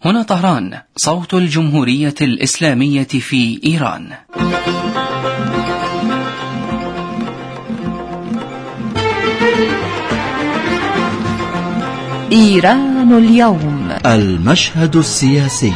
هنا طهران، صوت الجمهورية الإسلامية في إيران. إيران اليوم، المشهد السياسي.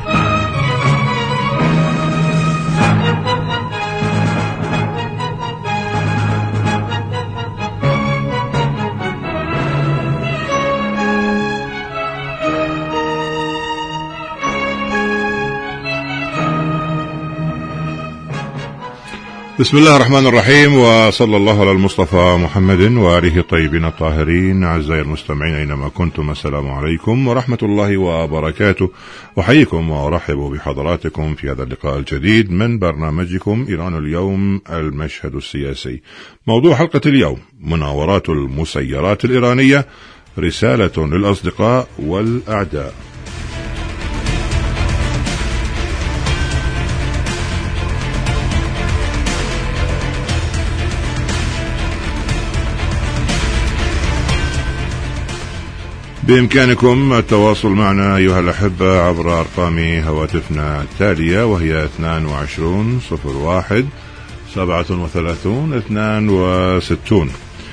بسم الله الرحمن الرحيم، وصلى الله على المصطفى محمد وآله الطيبين الطاهرين. أعزائي المستمعين أينما كنتم، السلام عليكم ورحمة الله وبركاته، وحييكم وأرحب بحضراتكم في هذا اللقاء الجديد من برنامجكم إيران اليوم، المشهد السياسي. موضوع حلقة اليوم: مناورات المسيرات الإيرانية، رسالة للأصدقاء والأعداء. بإمكانكم التواصل معنا أيها الأحبة عبر أرقام هواتفنا التالية، وهي 22 01 37 62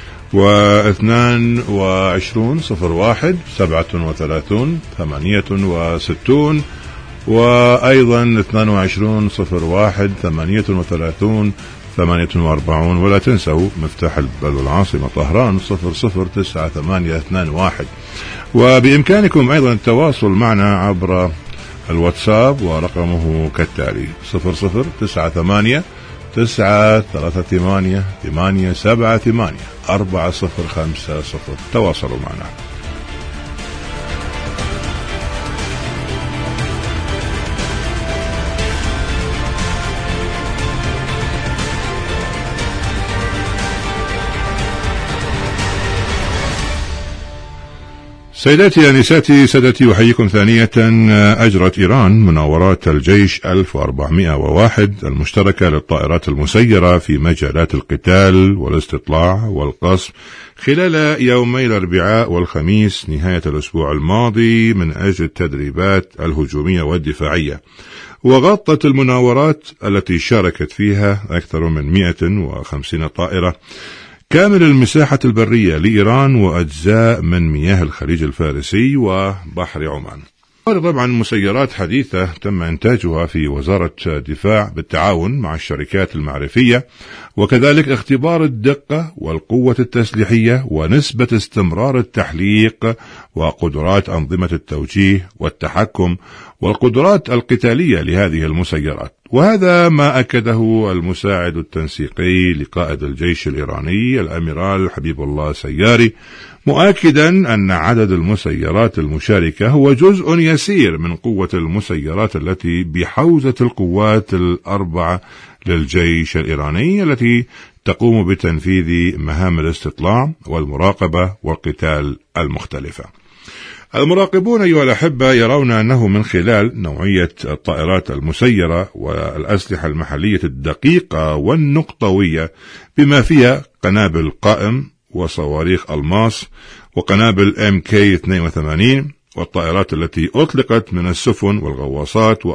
و22 01 37 68 وأيضا 22 01 38 48. ولا تنسوا مفتاح البلد العاصمة طهران 009821. وبإمكانكم أيضا التواصل معنا عبر الواتساب، ورقمه كالتالي: 0098 938 878 4050. تواصلوا معنا. سيداتي أنساتي سادتي، أحييكم ثانية. أجرت إيران مناورات الجيش 1401 المشتركة للطائرات المسيرة في مجالات القتال والاستطلاع والقصف خلال يومي الأربعاء والخميس نهاية الأسبوع الماضي من أجل التدريبات الهجومية والدفاعية. وغطت المناورات التي شاركت فيها أكثر من 150 طائرة كامل المساحة البرية لإيران وأجزاء من مياه الخليج الفارسي وبحر عمان. طبعا مسيرات حديثة تم إنتاجها في وزارة الدفاع بالتعاون مع الشركات المعرفية، وكذلك اختبار الدقة والقوة التسليحية ونسبة استمرار التحليق وقدرات أنظمة التوجيه والتحكم والقدرات القتالية لهذه المسيرات. وهذا ما أكده المساعد التنسيقي لقائد الجيش الإيراني الأميرال حبيب الله سياري، مؤكدا أن عدد المسيرات المشاركة هو جزء يسير من قوة المسيرات التي بحوزة القوات الأربعة للجيش الإيراني التي تقوم بتنفيذ مهام الاستطلاع والمراقبة والقتال المختلفة. المراقبون أيها الأحبة يرون أنه من خلال نوعية الطائرات المسيرة والأسلحة المحلية الدقيقة والنقطوية بما فيها قنابل قائم وصواريخ الماس وقنابل MK-82 والطائرات التي أطلقت من السفن والغواصات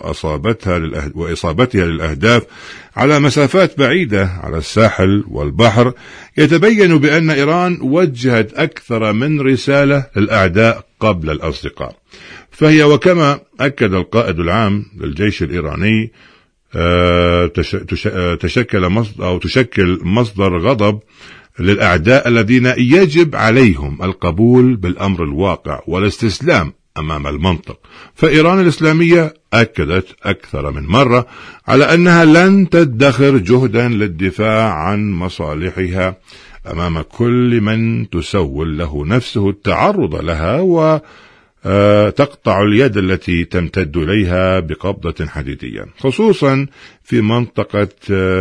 وإصابتها للأهداف على مسافات بعيدة على الساحل والبحر، يتبين بأن إيران وجهت أكثر من رسالة للأعداء قبل الأصدقاء. فهي وكما أكد القائد العام للجيش الإيراني تشكل مصدر غضب للأعداء الذين يجب عليهم القبول بالأمر الواقع والاستسلام أمام المنطق. فإيران الإسلامية أكدت أكثر من مرة على أنها لن تدخر جهدا للدفاع عن مصالحها أمام كل من تسول له نفسه التعرض لها، وتقطع اليد التي تمتد إليها بقبضة حديدية، خصوصا في منطقة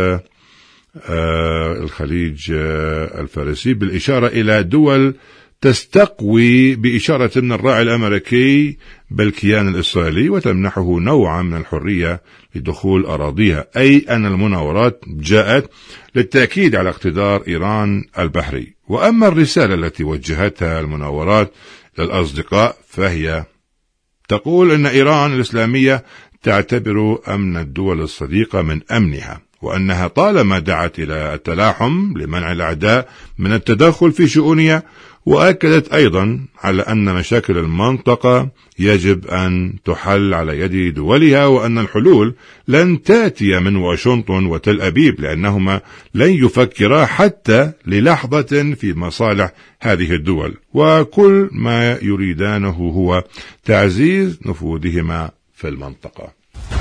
الخليج الفارسي، بالإشارة إلى دول تستقوي بإشارة من الراعي الأمريكي بالكيان الإسرائيلي وتمنحه نوعا من الحرية لدخول أراضيها، أي أن المناورات جاءت للتأكيد على اقتدار إيران البحري. وأما الرسالة التي وجهتها المناورات للأصدقاء فهي تقول أن إيران الإسلامية تعتبر أمن الدول الصديقة من أمنها، وأنها طالما دعت إلى التلاحم لمنع الأعداء من التدخل في شؤونها، وأكدت أيضا على أن مشاكل المنطقة يجب أن تحل على يد دولها، وأن الحلول لن تأتي من واشنطن وتل أبيب، لأنهما لن يفكرا حتى للحظة في مصالح هذه الدول، وكل ما يريدانه هو تعزيز نفوذهما في المنطقة.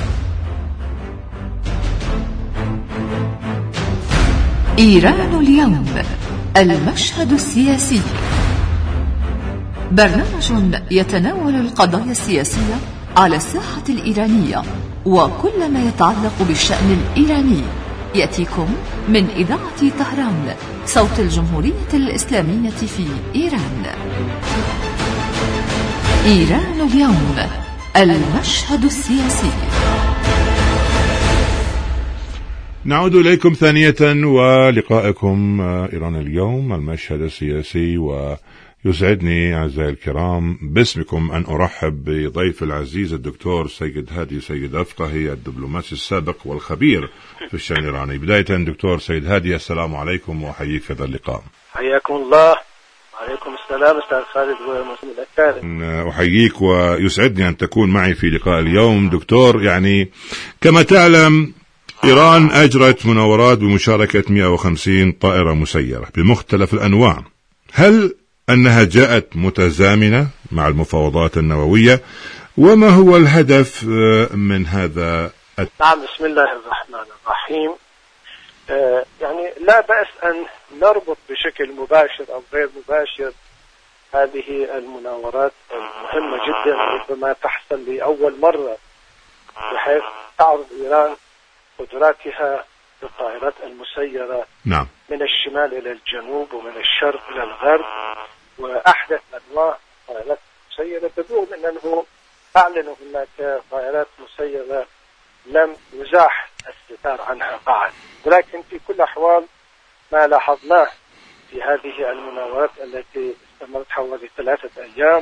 إيران اليوم، المشهد السياسي، برنامج يتناول القضايا السياسية على الساحة الإيرانية وكل ما يتعلق بالشأن الإيراني، يأتيكم من إذاعة طهران، صوت الجمهورية الإسلامية في إيران. إيران اليوم، المشهد السياسي. نعود إليكم ثانية ولقائكم إيران اليوم، المشهد السياسي، ويسعدني أعزائي الكرام باسمكم أن أرحب بضيف العزيز الدكتور سيد هادي سيد أفقهي، الدبلوماسي السابق والخبير في الشأن الإيراني. بداية دكتور سيد هادي، السلام عليكم وأحييك في هذا اللقاء. حياكم الله. وعليكم السلام أستاذ خالد ومسلم الأكارم. أحييك ويسعدني أن تكون معي في لقاء اليوم. دكتور، يعني كما تعلم إيران أجرت مناورات بمشاركة 150 طائرة مسيرة بمختلف الأنواع. هل أنها جاءت متزامنة مع المفاوضات النووية؟ وما هو الهدف من هذا؟ نعم، بسم الله الرحمن الرحيم. يعني لا بأس أن نربط بشكل مباشر أو غير مباشر هذه المناورات المهمة جدا، ربما تحصل لأول مرة، بحيث تعرض إيران قدراتها بالطائرات المسيرة نعم. من الشمال إلى الجنوب ومن الشرق إلى الغرب، وأحدث أنواع طائرات مسيرة، بالرغم من أنه أعلنوا هناك طائرات مسيرة لم يزاح الستار عنها بعد. ولكن في كل الأحوال ما لاحظناه في هذه المناورات التي استمرت حوالي 3 أيام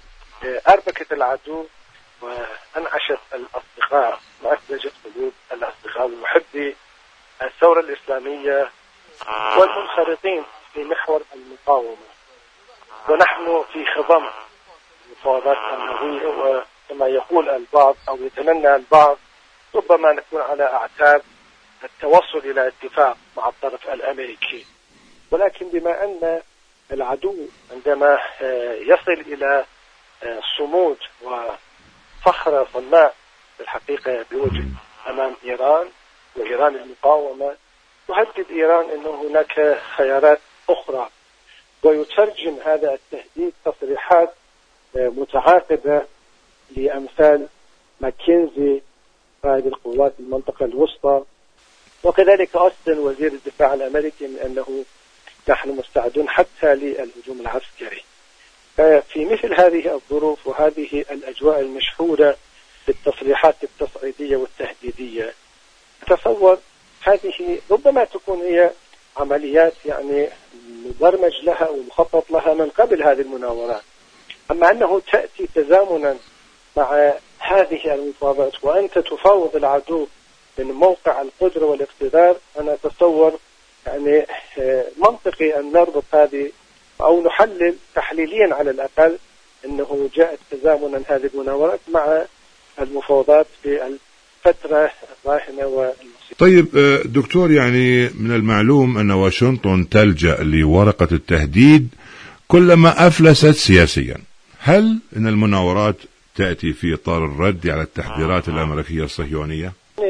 أربكت العدو وأنعشت الأصدقاء وأثلجت قلوب الأصدقاء ومحبي الثورة الإسلامية والمنخرطين في محور المقاومة. ونحن في خضم المفاوضات النووية، وكما يقول البعض أو يتمنى البعض ربما نكون على أعتاب التوصل إلى اتفاق مع الطرف الأمريكي. ولكن بما أن العدو عندما يصل إلى صمود وصخرة صلباء في الحقيقة بوجه أمام إيران وإيران المقاومة، تهدد إيران أنه هناك خيارات أخرى، ويترجم هذا التهديد تصريحات متعاقبة لأمثال ماكنزي قائد القوات المنطقة الوسطى، وكذلك أوستن وزير الدفاع الأمريكي، من أنه نحن مستعدون حتى للهجوم العسكري. في مثل هذه الظروف وهذه الأجواء المشحونة بالتصريحات التصعيدية والتهديدية، أتصور هذه ربما تكون هي عمليات يعني مبرمج لها ومخطط لها من قبل هذه المناورات. أما أنه تأتي تزامنا مع هذه المفاوضات وأنت تفاوض العدو من موقع القدرة والاقتدار، أنا أتصور يعني منطقي أن نربط هذه أو نحلل تحليليا على الأقل أنه جاءت تزامنا هذه المناورات مع المفاوضات في الفترة الراهنة والمصيرة. طيب دكتور، يعني من المعلوم أن واشنطن تلجأ لورقة التهديد كلما أفلست سياسيا. هل أن المناورات تأتي في إطار الرد على التحذيرات الأمريكية الصهيونية؟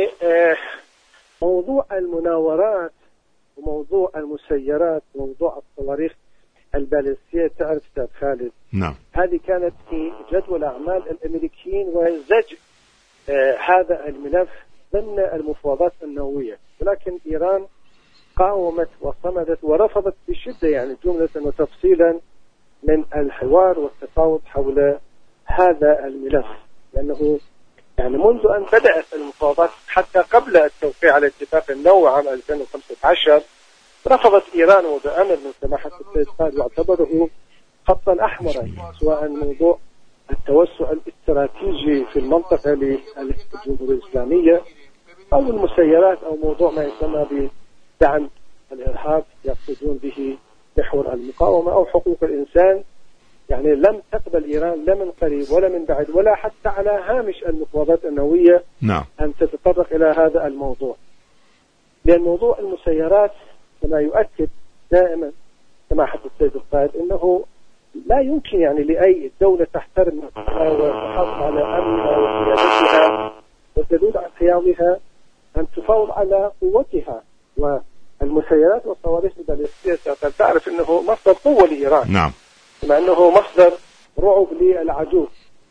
موضوع المناورات وموضوع المسيرات وموضوع الصواريخ البالستية، تعرف أستاذ خالد، نعم، هذه كانت في جدول أعمال الأمريكيين وزج هذا الملف ضمن المفاوضات النووية. ولكن إيران قاومت وصمدت ورفضت بشدة، يعني جملة وتفصيلا، من الحوار والتفاوض حول هذا الملف، لأنه يعني منذ أن بدأت المفاوضات حتى قبل التوقيع على الاتفاق النووي عام 2015 رفضت إيران، وبأمر من سماحة السيد قائد واعتبره خطا أحمرا، سواء موضوع التوسع الاستراتيجي استراتيجي في المنطقة للجمهورية الإسلامية، أو المسيرات، أو موضوع ما يسمى بدعم الإرهاب يقصدون به محور المقاومة أو حقوق الإنسان. يعني لم تقبل إيران لا من قريب ولا من بعيد ولا حتى على هامش المفاوضات النووية أن تتطرق إلى هذا الموضوع، لأن موضوع المسيرات كما يؤكد دائما كما حدث السيد القائد أنه لا يمكن يعني لأي دولة تحترم نفسها وتحافظ على أمنها وسيادتها وتدود عن حياضها أن تفاوض على قوتها. والمسيرات والصواريخ البالستية قد تعرف أنه مصدر قوة لإيران، نعم، كما أنه مصدر رعب للعدو.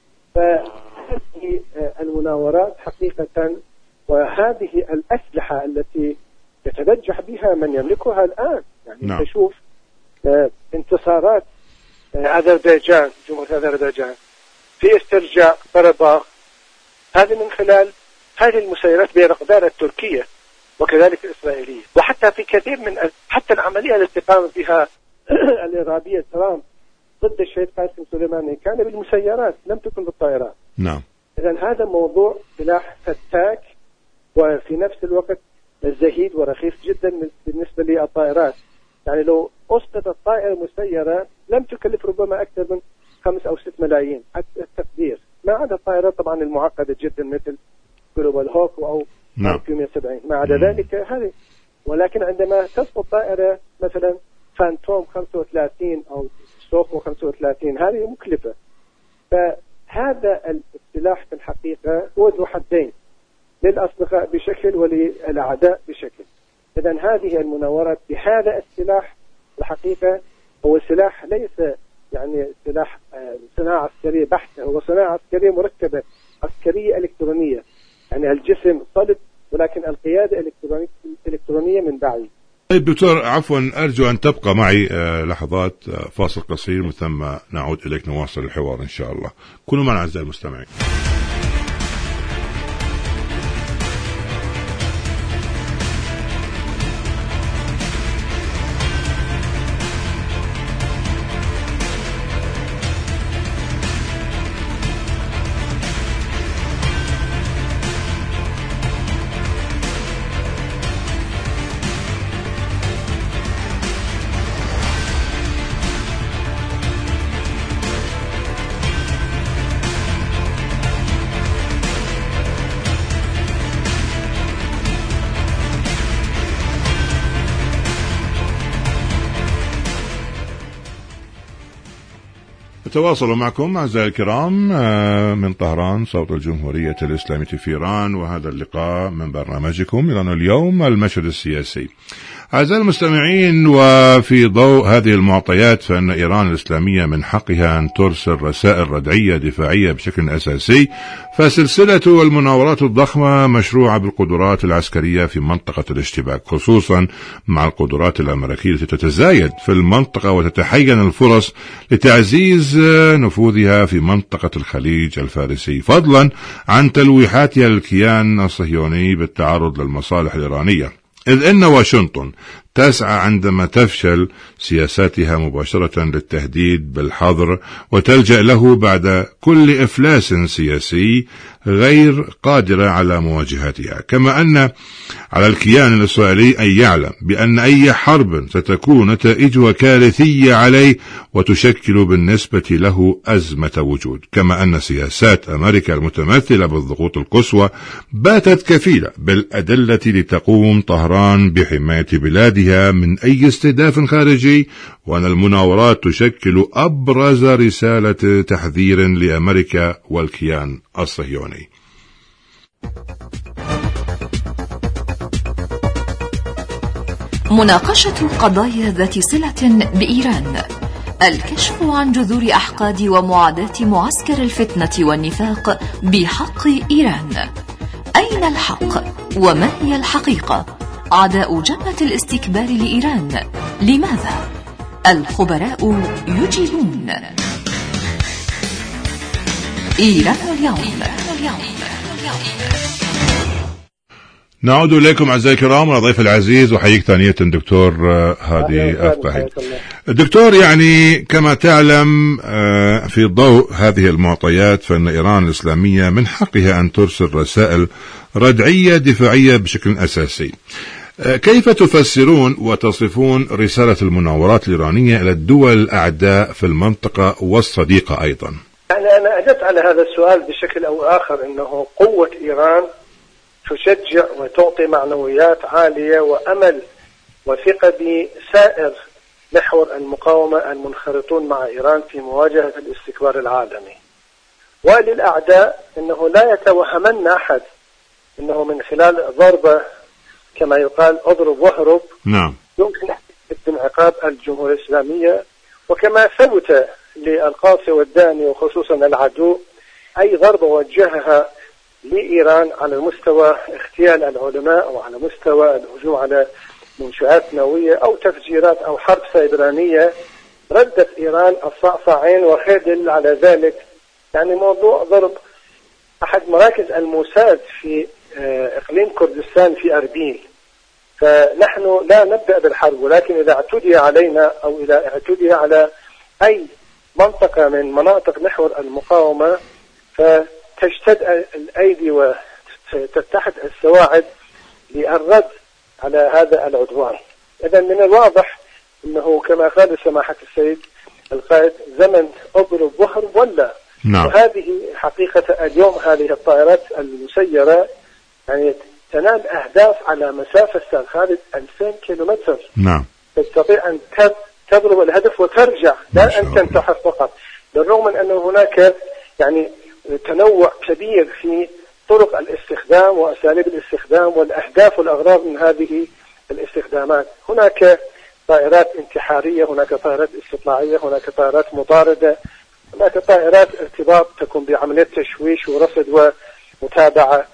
فهذه المناورات حقيقة وهذه الأسلحة التي يتبجح بها من يملكها الآن، يعني نعم. تشوف انتصارات أذربيجان، جمهورية أذربيجان في استرجاع قرباخ، هذه من خلال هذه المسيرات بإقدار التركية وكذلك الإسرائيلية. وحتى في كثير من حتى العملية التي قامت بها الإرهابية ترامب ضد الشهيد قاسم سليماني كان بالمسيرات، لم تكن بالطائرات. نعم. إذن هذا موضوع سلاح فتاك وفي نفس الوقت زهيد ورخيص جدا بالنسبة للطائرات. يعني لو أسقطت طائرة مسيرة لم تكلف ربما أكثر من 5 أو 6 ملايين حتى التقدير، ما عدا الطائرات طبعا المعقدة جدا مثل جلوبال هوك أو 170 ما عدا ذلك هذه. ولكن عندما تسقط طائرة مثلا فانتوم 35 أو سوخو 35 هذه مكلفة. فهذا السلاح في الحقيقة هو ذو حدين، للأصدقاء بشكل وللأعداء بشكل. إذن هذه المناورات بهذا السلاح الحقيقة هو سلاح ليس يعني سلاح صناعة عسكرية بحتة، هو صناعة عسكرية مركبة، عسكرية إلكترونية، يعني الجسم صلب ولكن القيادة إلكترونية من بعيد. طيب دكتور، عفوا أرجو أن تبقى معي لحظات، فاصل قصير، من ثم نعود إليك نواصل الحوار إن شاء الله. كونوا معنا أعزائي المستمعين. تواصلوا معكم أعزائي الكرام من طهران، صوت الجمهورية الإسلامية في إيران، وهذا اللقاء من برنامجكم إيران اليوم، المشهد السياسي. أعزائي المستمعين، وفي ضوء هذه المعطيات فإن إيران الإسلامية من حقها أن ترسل رسائل ردعية دفاعية بشكل أساسي، فسلسلة المناورات الضخمة مشروعة بالقدرات العسكرية في منطقة الاشتباك، خصوصا مع القدرات الأمريكية التي تتزايد في المنطقة وتتحين الفرص لتعزيز نفوذها في منطقة الخليج الفارسي، فضلا عن تلويحاتها للكيان الصهيوني بالتعرض للمصالح الإيرانية. إذ إن واشنطن تسعى عندما تفشل سياساتها مباشرة للتهديد بالحظر وتلجأ له بعد كل إفلاس سياسي غير قادرة على مواجهتها. كما أن على الكيان الإسرائيلي أن يعلم بأن أي حرب ستكون نتائجها كارثية عليه وتشكل بالنسبة له أزمة وجود. كما أن سياسات أمريكا المتمثلة بالضغوط القصوى باتت كفيلة بالأدلة لتقوم طهران بحماية بلادها من أي استهداف خارجي، وأن المناورات تشكل أبرز رسالة تحذير لأمريكا والكيان الصهيوني. مناقشة قضايا ذات صلة بإيران، الكشف عن جذور أحقاد ومعاداة معسكر الفتنة والنفاق بحق إيران. أين الحق؟ وما هي الحقيقة؟ عداء جبهة الاستكبار لإيران، لماذا؟ الخبراء يجيبون. إيران اليوم. نعود إليكم أعزائي الكرام والضيف العزيز، وحييك ثانية دكتور هادي أفطاحي. دكتور، يعني كما تعلم في ضوء هذه المعطيات فإن إيران الإسلامية من حقها أن ترسل رسائل ردعية دفاعية بشكل أساسي. كيف تفسرون وتصفون رسالة المناورات الإيرانية إلى الدول الأعداء في المنطقة والصديقة أيضا؟ يعني أنا أجبت على هذا السؤال بشكل أو آخر، أنه قوة إيران تشجع وتعطي معنويات عالية وأمل وثقة بسائر محور المقاومة المنخرطون مع إيران في مواجهة الاستكبار العالمي. وللأعداء أنه لا يتوهمن أحد أنه من خلال ضربة كما يقال اضرب واهرب نعم يمكن انعقاد الجمهورية الإسلامية، وكما ثبت للقاصي والداني وخصوصا العدو أي ضربة وجهها لإيران على مستوى اغتيال العلماء أو على مستوى الهجوم على منشآت نووية أو تفجيرات أو حرب سيبرانية، ردت إيران الصعصعين وخيدل على ذلك. يعني موضوع ضرب أحد مراكز الموساد في إقليم كردستان في أربيل، فنحن لا نبدأ بالحرب، ولكن إذا اعتدي علينا أو إذا اعتدي على أي منطقة من مناطق محور المقاومة فتشتد الأيدي وتتحد السواعد للرد على هذا العدوان. إذا من الواضح أنه كما قال سماحة السيد القائد زمن أضرب وهرب ولا. نعم. وهذه حقيقة اليوم هذه الطائرات المسيرة يعني تنال أهداف على مسافة خارج 2000 كيلومتر. نعم. تستطيع أن تضرب الهدف وترجع، لا أن تنتحر فقط، بالرغم من أنه هناك يعني تنوع كبير في طرق الاستخدام وأساليب الاستخدام والأهداف والأغراض من هذه الاستخدامات. هناك طائرات انتحارية، هناك طائرات استطلاعية، هناك طائرات مطاردة، هناك طائرات ارتباط تكون بعملية تشويش ورصد ومتابعة.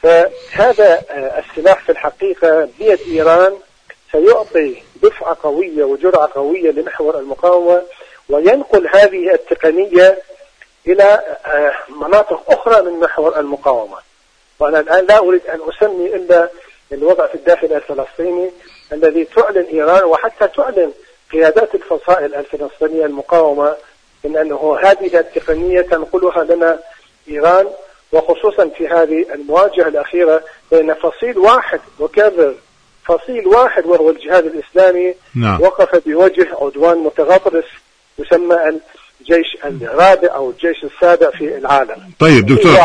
فهذا السلاح في الحقيقة بيد إيران سيعطي دفعة قوية وجرعة قوية لمحور المقاومة، وينقل هذه التقنية إلى مناطق أخرى من محور المقاومة. وأنا الآن لا أريد أن أسمي إلا الوضع في الداخل الفلسطيني الذي تعلن إيران وحتى تعلن قيادات الفصائل الفلسطينية المقاومة إن أنه هذه التقنية تنقلها لنا إيران، وخصوصا في هذه المواجهة الأخيرة بين فصيل واحد، وكرر فصيل واحد وهو الجهاد الإسلامي. نعم. وقف بوجه عدوان متغطرس يسمى الجيش الرابع أو الجيش السابع في العالم. طيب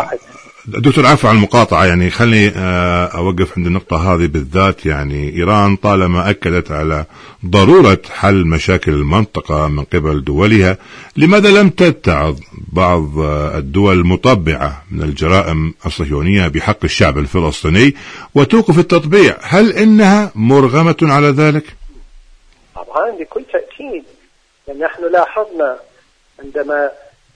دكتور عفوا عن المقاطعة، يعني خلني أوقف عند النقطة هذه بالذات. يعني إيران طالما أكدت على ضرورة حل مشاكل المنطقة من قبل دولها، لماذا لم تتعظ بعض الدول المطبعة من الجرائم الصهيونية بحق الشعب الفلسطيني وتوقف التطبيع؟ هل إنها مرغمة على ذلك؟ طبعا بكل تأكيد. نحن لاحظنا عندما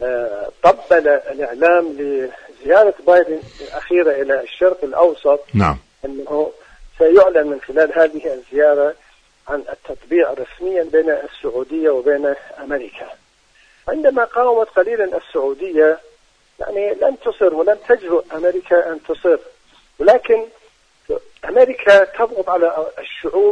طبل الإعلام لزيارة بايدن الأخيرة إلى الشرق الأوسط، نعم، أنه سيعلن من خلال هذه الزيارة عن التطبيع رسميا بين السعودية وبين أمريكا. عندما قاومت قليلا السعودية يعني لم تصر ولم تجرؤ أمريكا أن تصر، ولكن أمريكا تضغط على الشعوب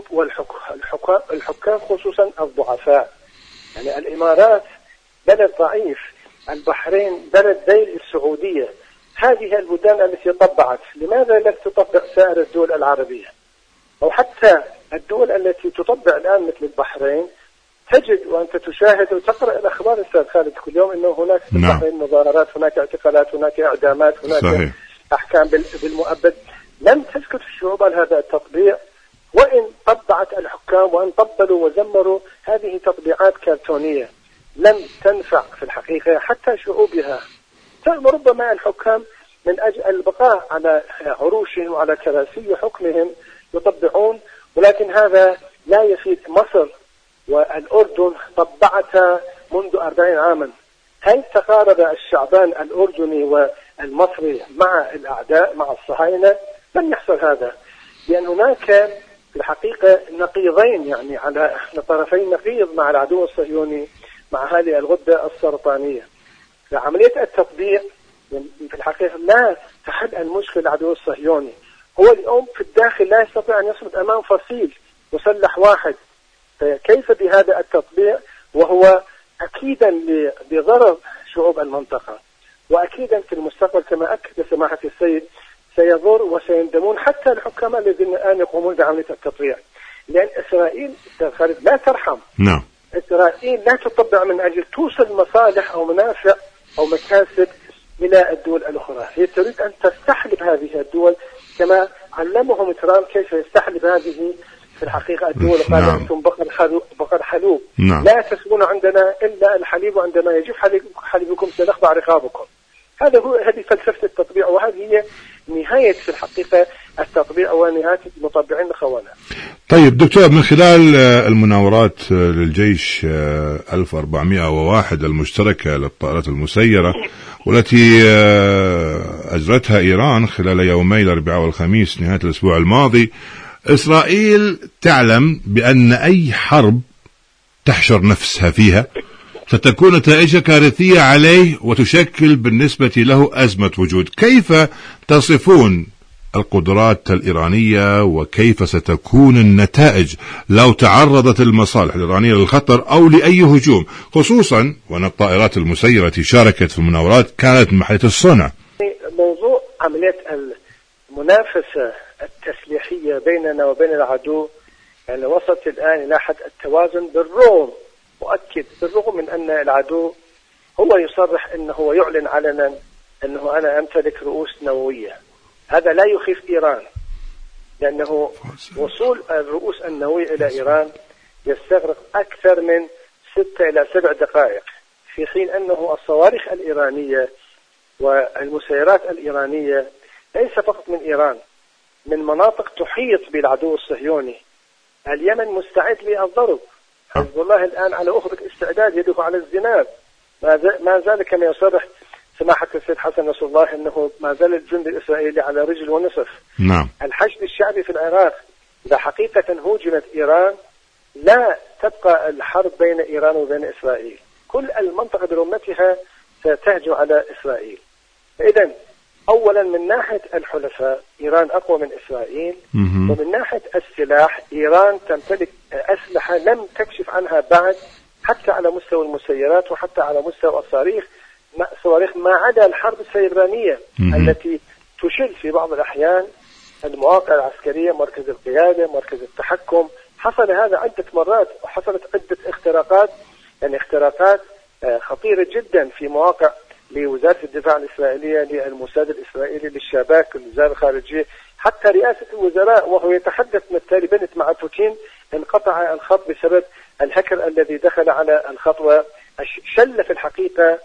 والحكام خصوصا الضعفاء. يعني الإمارات بلد ضعيف، البحرين بلد ذيل السعودية، هذه البلدان التي طبعت، لماذا لا تطبع سائر الدول العربية؟ أو حتى الدول التي تطبع الآن مثل البحرين، تجد وأنت تشاهد وتقرأ الأخبار أستاذ خالد كل يوم أنه هناك في البحرين مظاهرات، هناك اعتقالات، هناك إعدامات، هناك صحيح. أحكام بالمؤبد. لم تسكت الشعوب على هذا التطبيع، وإن طبعت الحكام وإن طبلوا وزمروا هذه تطبيعات كرتونية لم تنفع في الحقيقة حتى شعوبها. ربما الحكام من أجل البقاء على عروشهم وعلى كراسي حكمهم يطبعون، ولكن هذا لا يفيد. مصر والأردن طبعتها منذ 40 عاما. هل تقارب الشعبان الأردني والمصري مع الأعداء مع الصهاينة؟ لم يحصل هذا، لأن هناك في الحقيقة نقيضين، يعني على طرفين نقيض مع العدو الصهيوني مع هذه الغدة السرطانية. فعملية التطبيع في الحقيقة لا تحل المشكلة العدو الصهيوني، هو اليوم في الداخل لا يستطيع أن يصمد أمام فصيل مسلح واحد، فكيف بهذا التطبيع وهو أكيدا بضرر شعوب المنطقة، وأكيدا في المستقبل كما أكد سماحة السيد سيضر وسيندمون حتى الحكام الذين الآن يقومون بعملية التطبيع، لأن إسرائيل لا ترحم. نعم. إسرائيل لا تطبع من أجل توصل مصالح أو منافع أو مكاسب إلى الدول الأخرى، هي تريد أن تستحلب هذه الدول كما علمهم ترامب كيف يستحلب هذه في الحقيقة الدول. قال أنتم بقر حلوب، لا تسمون عندنا إلا الحليب، وعندما يجف حليبكم سنخضع رقابكم. هذه فلسفة التطبيع، وهذه هي نهاية في الحقيقة التطبيع ونهاية المطبعين الخونة. طيب دكتور، من خلال المناورات للجيش 1401 المشتركة للطائرات المسيرة والتي أجرتها إيران خلال يومي الأربعاء والخميس نهاية الأسبوع الماضي، إسرائيل تعلم بأن أي حرب تحشر نفسها فيها ستكون نتائجها كارثية عليه وتشكل بالنسبة له أزمة وجود. كيف تصفون القدرات الإيرانية وكيف ستكون النتائج لو تعرضت المصالح الإيرانية للخطر أو لأي هجوم، خصوصا وأن الطائرات المسيرة التي شاركت في المناورات كانت من محلية الصنع؟ موضوع عملية المنافسة التسليحية بيننا وبين العدو يعني وصلت الآن إلى حد التوازن، بالرغم من أن العدو هو يصرح أنه يعلن علنا أنه أنا أمتلك رؤوس نووية. هذا لا يخيف إيران، لأنه وصول الرؤوس النووية إلى إيران يستغرق أكثر من 6 إلى 7 دقائق، في حين أنه الصواريخ الإيرانية والمسيرات الإيرانية ليس فقط من إيران، من مناطق تحيط بالعدو الصهيوني. اليمن مستعد للضرب، حزب الله الآن على أخرى استعداد، يده على الزناد، ما زال كما يصرح سماحة السيد حسن نصر الله أنه ما زال الجند الإسرائيلي على رجل ونصف. نعم. الحشد الشعبي في العراق، إذا حقيقة هوجمت إيران لا تبقى الحرب بين إيران وبين إسرائيل، كل المنطقة برمتها ستهجم على إسرائيل. إذن أولا من ناحية الحلفاء إيران أقوى من إسرائيل، ومن ناحية السلاح إيران تمتلك أسلحة لم تكشف عنها بعد، حتى على مستوى المسيرات وحتى على مستوى الصواريخ ما عدا الحرب السيبرانية التي تشل في بعض الأحيان المواقع العسكرية، مركز القيادة، مركز التحكم. حصل هذا عدة مرات، وحصلت عدة اختراقات، يعني اختراقات خطيرة جدا في مواقع لوزارة الدفاع الإسرائيلية، للموساد الإسرائيلي، للشباك، للوزارة الخارجية، حتى رئاسة الوزراء وهو يتحدث من التالي بنت مع بوتين انقطع الخط بسبب الهكر الذي دخل على الخط وشل في الحقيقة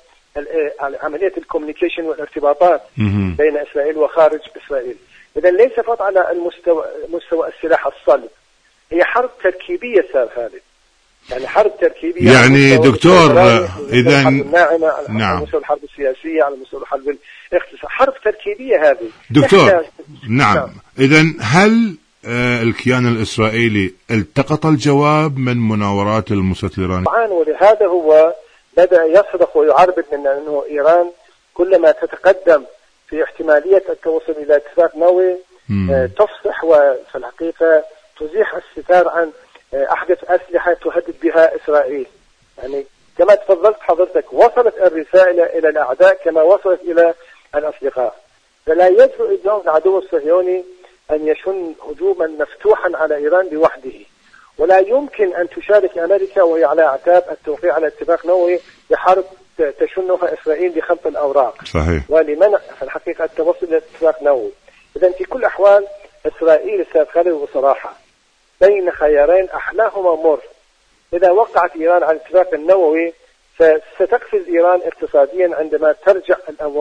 عملية الكوميونيكيشن والارتباطات بين إسرائيل وخارج إسرائيل. إذا ليس فقط على مستوى السلاح الصلب، هي حرب تركيبية صار هذه، يعني حرب تركيبية. يعني دكتور إذا نعم، على مستوى الحرب السياسية، على مستوى الحرب الاقتصادية، حرب تركيبية هذه دكتور. نعم. إذا هل الكيان الإسرائيلي التقط الجواب من مناورات الموساد الإيراني؟ طبعا، ولهذا هو بدأ يصرخ ويعربد من أنه إيران كلما تتقدم في احتمالية التوصل إلى اتفاق نووي تفصح، وفي الحقيقة تزيح الستار عن أحدث أسلحة تهدد بها إسرائيل. يعني كما تفضلت حضرتك، وصلت الرسالة إلى الأعداء كما وصلت إلى الأصدقاء. فلا يجرؤ اليوم العدو الصهيوني أن يشن هجوما مفتوحا على إيران لوحده، ولا يمكن أن تشارك أمريكا وهي على أعتاب التوقيع على اتفاق نووي بحرب تشنها إسرائيل لخلط الأوراق. صحيح. ولمنع في الحقيقة التوصل إلى اتفاق نووي. إذن في كل الأحوال إسرائيل ستخلي بصراحة بين خيارين أحلاهما مر. إذا وقعت إيران على الاتفاق النووي ستقفز إيران اقتصاديا عندما ترجع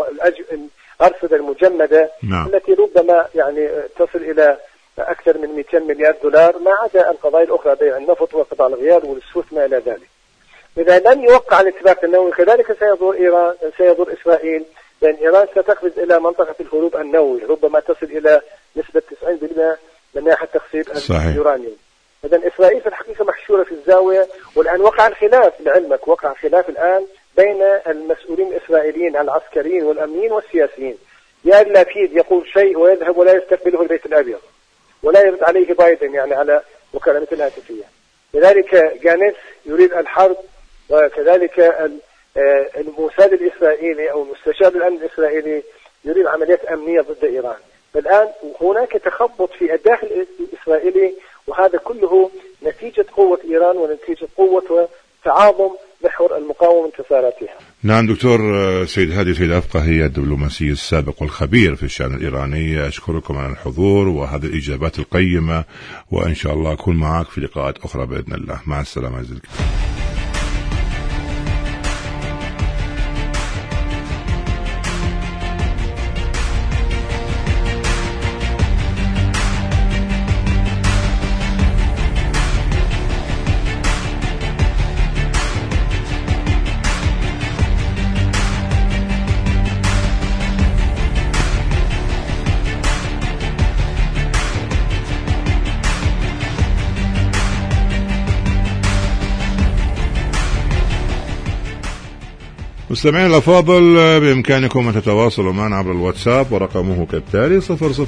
الأرصدة المجمدة. نعم. التي ربما يعني تصل إلى أكثر من 200 مليار دولار، ما عدا القضايا الأخرى بيع النفط وقطع الغيار والسوس ما إلى ذلك. إذا لم يوقع الاتفاق النووي كذلك سيضر إسرائيل، لأن إيران ستقفز إلى منطقة الهروب النووي، ربما تصل إلى نسبة 90% من ناحية تخصيب اليورانيوم. إذا إسرائيل في الحقيقة محشورة في الزاوية. والآن وقع الخلاف، لعلمك وقع خلاف الآن بين المسؤولين الإسرائيليين العسكريين والأمنيين والسياسيين. يائر لابيد يقول شيء ويذهب ولا يستقبله البيت الأبيض ولا يرد عليه بايدن يعني على مكالمة الهاتفية. لذلك جانيتس يريد الحرب، وكذلك الموساد الإسرائيلي أو مستشار الأمن الإسرائيلي يريد عمليات أمنية ضد إيران. الآن هناك تخبط في الداخل الإسرائيلي، وهذا كله نتيجة قوة إيران ونتيجة قوة وتعاظم محور المقاومة وانتصاراتها. نعم دكتور سيد هادي سيد أفقهي الدبلوماسي السابق والخبير في الشأن الإيراني، أشكركم على الحضور وهذه الإجابات القيمة، وإن شاء الله أكون معك في لقاءات أخرى بإذن الله. مع السلامة عزيزي. مستمعين الأفاضل، بإمكانكم أن تتواصلوا معنا عبر الواتساب ورقمه كالتالي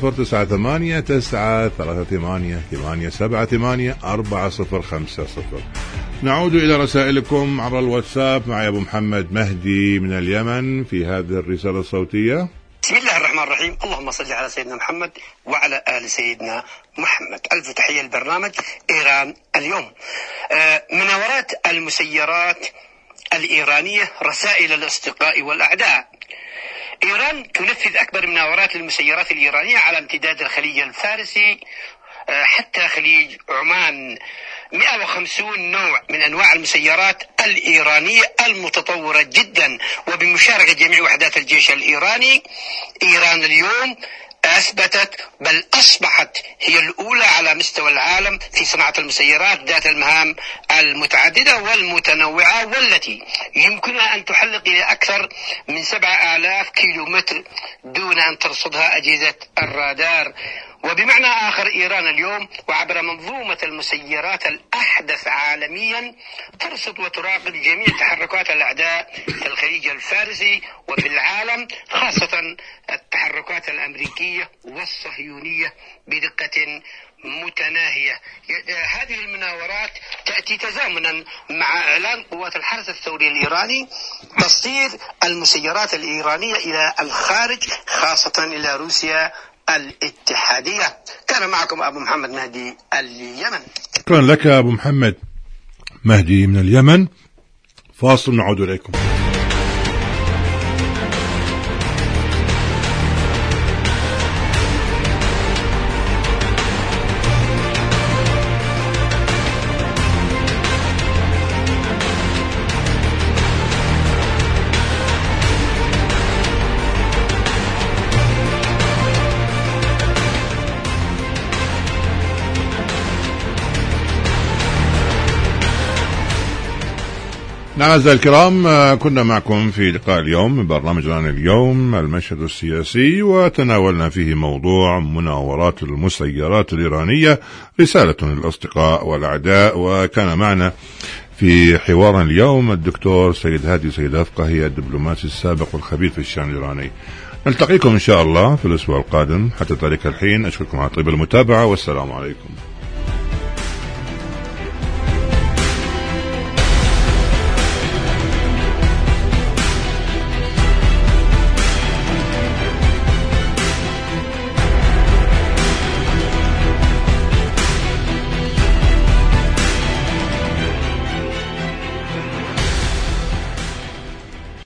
009938788405. نعود إلى رسائلكم عبر الواتساب مع أبو محمد مهدي من اليمن في هذه الرسالة الصوتية. بسم الله الرحمن الرحيم، اللهم صل على سيدنا محمد وعلى آل سيدنا محمد. ألف تحية البرنامج إيران اليوم. مناورات المسيرات الإيرانية رسائل الأصدقاء والأعداء. إيران تنفذ أكبر مناورات المسيرات الإيرانية على امتداد الخليج الفارسي حتى خليج عمان. 150 نوع من أنواع المسيرات الإيرانية المتطورة جدا وبمشاركة جميع وحدات الجيش الإيراني. إيران اليوم أثبتت بل أصبحت هي الأولى على مستوى العالم في صناعة المسيرات ذات المهام المتعددة والمتنوعة، والتي يمكنها أن تحلق إلى أكثر من 7000 كيلومتر دون أن ترصدها أجهزة الرادار. وبمعنى آخر إيران اليوم وعبر منظومة المسيرات الأحدث عالميا ترصد وتراقب جميع تحركات الأعداء في الخليج الفارسي وفي العالم، خاصة التحركات الأمريكية والصهيونية بدقة متناهية. هذه المناورات تأتي تزامنا مع إعلان قوات الحرس الثوري الإيراني تصدير المسيرات الإيرانية إلى الخارج، خاصة إلى روسيا الاتحادية. كان معكم أبو محمد مهدي اليمن. شكرا لك أبو محمد مهدي من اليمن. فاصل نعود إليكم. أعزائي الكرام، كنا معكم في لقاء اليوم من برنامج إيران اليوم المشهد السياسي، وتناولنا فيه موضوع مناورات المسيرات الإيرانية رسالة للأصدقاء والأعداء. وكان معنا في حوار اليوم الدكتور سيد هادي سيد أفقهي الدبلوماسي السابق والخبير في الشأن الإيراني. نلتقيكم إن شاء الله في الأسبوع القادم. حتى ذلك الحين أشكركم على طيب المتابعة، والسلام عليكم.